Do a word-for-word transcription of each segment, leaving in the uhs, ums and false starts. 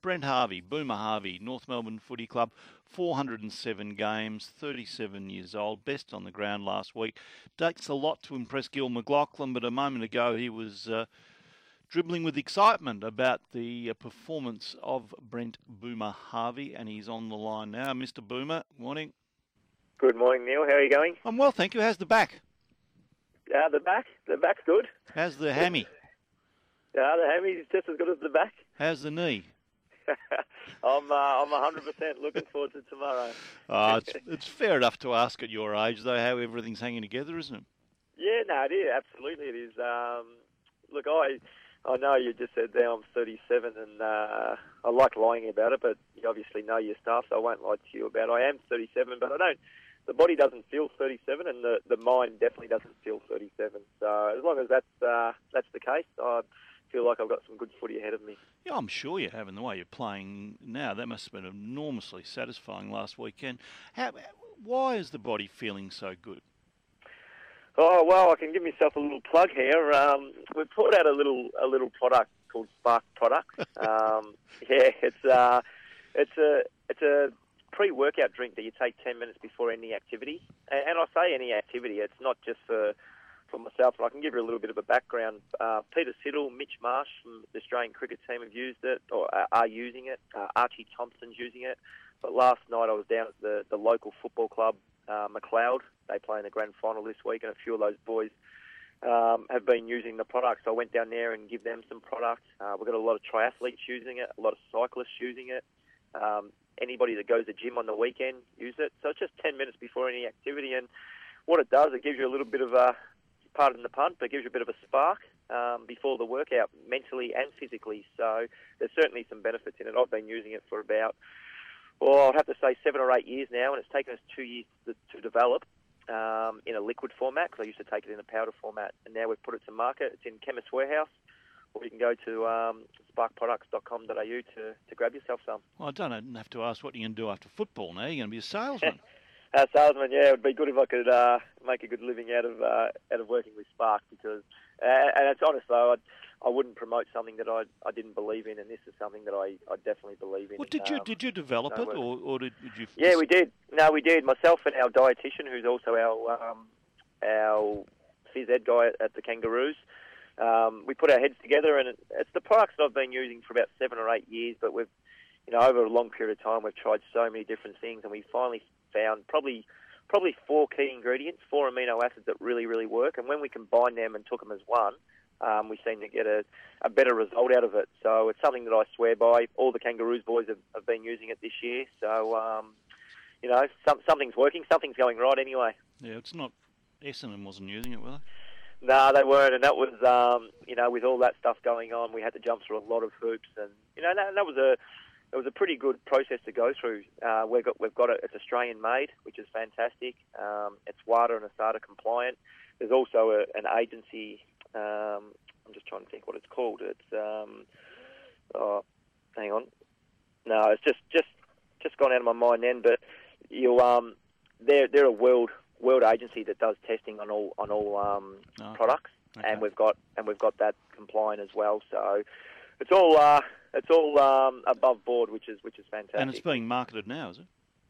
Brent Harvey, Boomer Harvey, North Melbourne Footy Club, four hundred and seven games, thirty-seven years old, best on the ground last week. Takes a lot to impress Gil McLachlan, but a moment ago he was uh, dribbling with excitement about the uh, performance of Brent Boomer Harvey, and he's on the line now. Mister Boomer, morning. Good morning, Neil. How are you going? I'm well, thank you. How's the back? Yeah, the back. The back's good. How's the hammy? Yeah, the hammy's just as good as the back. How's the knee? I'm uh, I'm one hundred percent looking forward to tomorrow. Oh, it's, it's fair enough to ask at your age, though, how everything's hanging together, isn't it? Yeah, no, it is. Absolutely it is. Um, look, I I know you just said there I'm thirty-seven, and uh, I like lying about it, but you obviously know your stuff, so I won't lie to you about it. I am thirty-seven, but I don't. The body doesn't feel thirty-seven, and the, the mind definitely doesn't feel thirty-seven. So as long as that's uh, that's the case, I feel like I've got some good footy ahead of me. Yeah, I'm sure you have, and the way you're playing now, that must have been enormously satisfying last weekend. How, why is the body feeling so good? Oh well, I can give myself a little plug here. Um, we've put out a little a little product called Spark Product. Um, yeah, it's uh, it's a it's a pre-workout drink that you take ten minutes before any activity. And, and I say any activity, it's not just for for myself. And I can give you a little bit of a background. Uh, Peter Siddle, Mitch Marsh from the Australian cricket team have used it, or uh, are using it. Uh, Archie Thompson's using it. But last night I was down at the, the local football club, uh, McLeod. They play in the grand final this week, and a few of those boys um, have been using the product. So I went down there and give them some product. Uh, we've got a lot of triathletes using it, a lot of cyclists using it. Um, anybody that goes to the gym on the weekend use it. So it's just ten minutes before any activity, and what it does, it gives you a little bit of a, pardon the pun, but it gives you a bit of a spark um, before the workout, mentally and physically. So there's certainly some benefits in it. I've been using it for about, well, I'd have to say seven or eight years now, and it's taken us two years to, to develop um, in a liquid format, because I used to take it in a powder format, and now we've put it to market. It's in Chemist Warehouse, or you can go to um, spark products dot com dot a u to, to grab yourself some. Well, I don't have to ask what you're going to do after football now. You're going to be a salesman. A salesman, yeah. It would be good if I could uh, make a good living out of uh, out of working with Spark, because, uh, and it's honest though, I'd, I wouldn't promote something that I I didn't believe in, and this is something that I, I definitely believe in. Well, did you um, did you develop no it, or, or did, did you? Yeah, we did. No, we did. Myself and our dietitian, who's also our um, our phys ed guy at, at the Kangaroos. Um, we put our heads together, and it's the products that I've been using for about seven or eight years. But we've, you know, over a long period of time, we've tried so many different things, and we finally found probably probably four key ingredients, four amino acids that really, really work. And when we combine them and took them as one, um, we seem to get a, a better result out of it. So it's something that I swear by. All the Kangaroos boys have, have been using it this year. So, um, you know, some, something's working, something's going right anyway. Yeah, it's not, Essendon wasn't using it, were they? No, they weren't, and that was, um, you know, with all that stuff going on, we had to jump through a lot of hoops, and you know, that, that was a, it was a pretty good process to go through. Uh, we've got, we've got it. It's Australian made, which is fantastic. Um, it's WADA and ASADA compliant. There's also a, an agency. Um, I'm just trying to think what it's called. It's, um, oh, hang on. No, it's just, just, just gone out of my mind then. But you, um, they're, they're a world. world agency that does testing on all on all um, oh, products, okay. and we've got and we've got that compliant as well. So it's all uh, it's all um, above board, which is which is fantastic. And it's being marketed now, is it?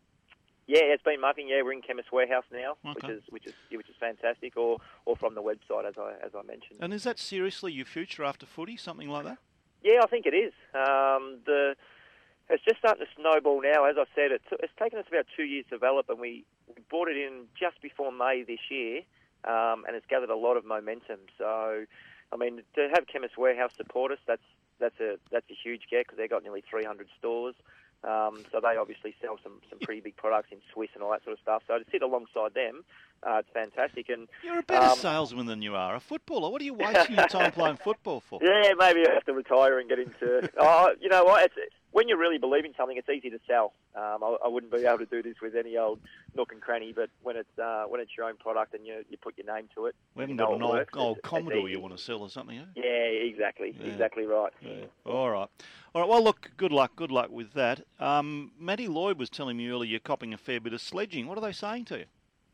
Yeah, it's been marketing. Yeah, we're in Chemist Warehouse now, Okay. which is which is which is fantastic, or or from the website as I as I mentioned. And is that seriously your future after footy, something like that? Yeah, I think it is. Um, the It's just starting to snowball now. As I said, it's, it's taken us about two years to develop, and we, we brought it in just before May this year, um, and it's gathered a lot of momentum. So, I mean, to have Chemist Warehouse support us, that's that's a that's a huge get, because they've got nearly three hundred stores. Um, so they obviously sell some, some pretty big products in Swiss and all that sort of stuff. So to sit alongside them, uh, it's fantastic. And you're a better um, salesman than you are a footballer. What are you wasting your time playing football for? Yeah, maybe I have to retire and get into. Oh, you know what? It's, when you really believe in something, it's easy to sell. Um, I, I wouldn't be able to do this with any old nook and cranny, but when it's uh, when it's your own product and you you put your name to it, We haven't you know got an it old, works, old it's- Commodore it's you easy. want to sell or something, eh? Yeah, exactly, Yeah. exactly right. Yeah. All right. All right, well, look, good luck, good luck with that. Um, Matty Lloyd was telling me earlier you're copping a fair bit of sledging. What are they saying to you?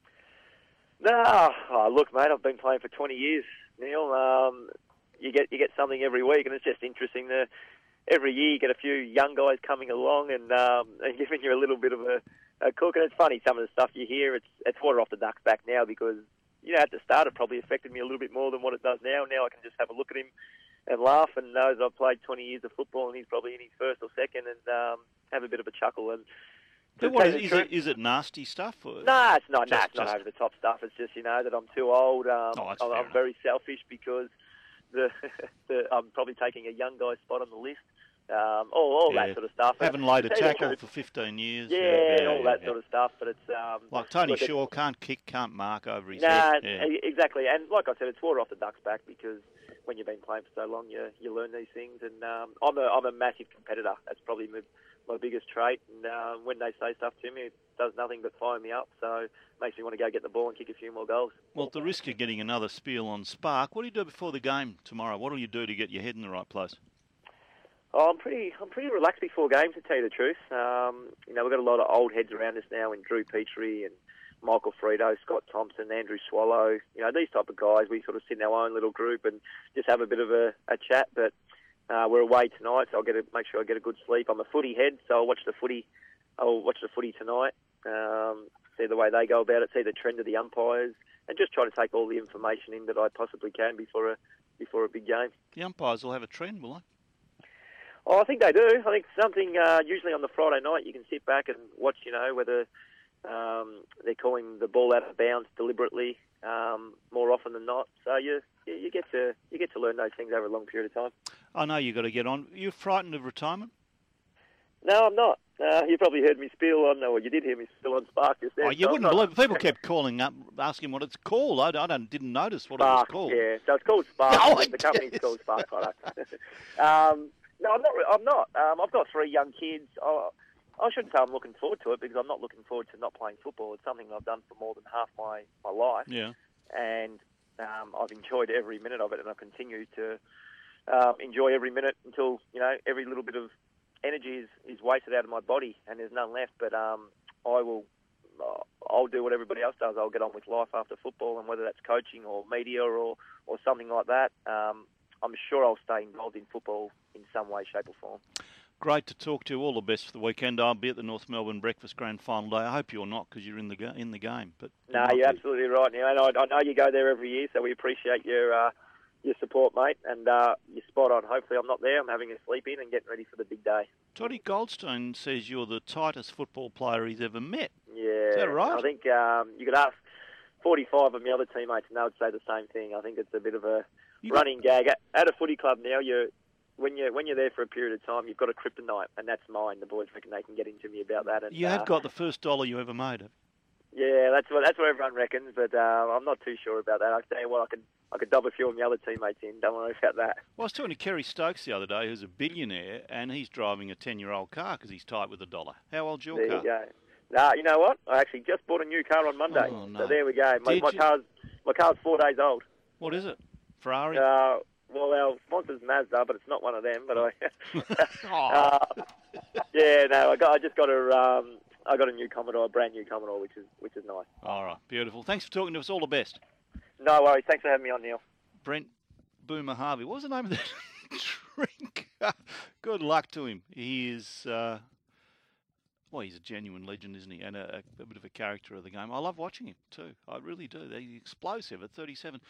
No, oh, look, mate, I've been playing for twenty years, Neil. Um, you get you get something every week, and it's just interesting to every year you get a few young guys coming along and um, and giving you a little bit of a, a cook. And it's funny, some of the stuff you hear, it's it's water off the duck's back now because, you know, at the start it probably affected me a little bit more than what it does now. Now I can just have a look at him and laugh and knows I've played twenty years of football and he's probably in his first or second and um, have a bit of a chuckle. And but what is, is it? Is it nasty stuff? Or nah, it's not. just, nah, it's just... not over the top stuff. It's just, you know, that I'm too old. Um, oh, I'm, I'm very selfish because the, the I'm probably taking a young guy's spot on the list. Um, all all yeah. that sort of stuff. Haven't laid a tackle for fifteen years. Yeah, yeah, and all yeah, that yeah. sort of stuff. But it's um, like Tony look, Shaw can't kick, can't mark over his nah, head. Yeah. exactly. And like I said, it's water off the duck's back because when you've been playing for so long, you you learn these things. And um, I'm a I'm a massive competitor. That's probably my, my biggest trait. And uh, when they say stuff to me, it does nothing but fire me up. So it makes me want to go get the ball and kick a few more goals. Well, at the risk of getting another spiel on Spark, what do you do before the game tomorrow? What do you do to get your head in the right place? Oh, I'm pretty, I'm pretty relaxed before games, to tell you the truth. Um, you know, we've got a lot of old heads around us now in Drew Petrie and Michael Frito, Scott Thompson, Andrew Swallow. You know, these type of guys, we sort of sit in our own little group and just have a bit of a, a chat. But uh, we're away tonight, so I'll get a, make sure I get a good sleep. I'm a footy head, so I'll watch the footy. I'll watch the footy tonight. Um, see the way they go about it, see the trend of the umpires, and just try to take all the information in that I possibly can before a before a big game. The umpires will have a trend, will they? Oh, I think they do. I think something, uh, usually on the Friday night, you can sit back and watch, you know, whether um, they're calling the ball out of bounds deliberately um, more often than not. So you you get to you get to learn those things over a long period of time. I know you've got to get on. You're frightened of retirement? No, I'm not. Uh, you probably heard me spiel on, or you did hear me spiel on Spark just then. Oh, you so wouldn't believe. People kept calling up, asking what it's called. I, I don't, didn't notice what Spark, it was called. yeah. So it's called Spark. Oh, the company's called Spark Products. um, no, I'm not. I'm not. Um, I've got three young kids. I, I shouldn't say I'm looking forward to it because I'm not looking forward to not playing football. It's something I've done for more than half my, my life. Yeah. And um, I've enjoyed every minute of it, and I continue to um, enjoy every minute until, you know, every little bit of energy is, is wasted out of my body and there's none left. But um, I will, uh, I'll do what everybody else does. I'll get on with life after football, and whether that's coaching or media or, or something like that, um, I'm sure I'll stay involved in football in some way, shape or form. Great to talk to you. All the best for the weekend. I'll be at the North Melbourne Breakfast Grand Final Day. I hope you're not because you're in the ga- in the game. But no, you're absolutely right, Neil. And I, I know you go there every year, so we appreciate your uh, your support, mate. And uh, you're spot on. Hopefully I'm not there. I'm having a sleep in and getting ready for the big day. Toddy Goldstone says you're the tightest football player he's ever met. Yeah. Is that right? I think um, you could ask forty-five of my other teammates and they would say the same thing. I think it's a bit of a you running got... gag. At, at a footy club now, you're... When you're, when you're there for a period of time, you've got a kryptonite, and that's mine. The boys reckon they can get into me about that. And, you have uh, got the first dollar you ever made, have you? Yeah, that's what that's what everyone reckons, but uh, I'm not too sure about that. I tell you what, I could I could dub a few of my other teammates in. Don't worry about that. Well, I was talking to Kerry Stokes the other day, who's a billionaire, and he's driving a ten-year-old car because he's tight with a dollar. How old's your there car? There you go. Nah, you know what? I actually just bought a new car on Monday. Oh, no. So there we go. My, Did my you? car's my car's four days old. What is it? Ferrari? Uh, Well, our sponsor's Mazda, but it's not one of them. But I, oh. uh, yeah, no, I got, I just got a, um, I got a new Commodore, a brand new Commodore, which is, which is nice. All right, beautiful. Thanks for talking to us. All the best. No worries. Thanks for having me on, Neil. Brent Boomer Harvey. What was the name of that drink? Good luck to him. He is, uh, well, he's a genuine legend, isn't he? And a, a bit of a character of the game. I love watching him too. I really do. He's explosive at thirty-seven.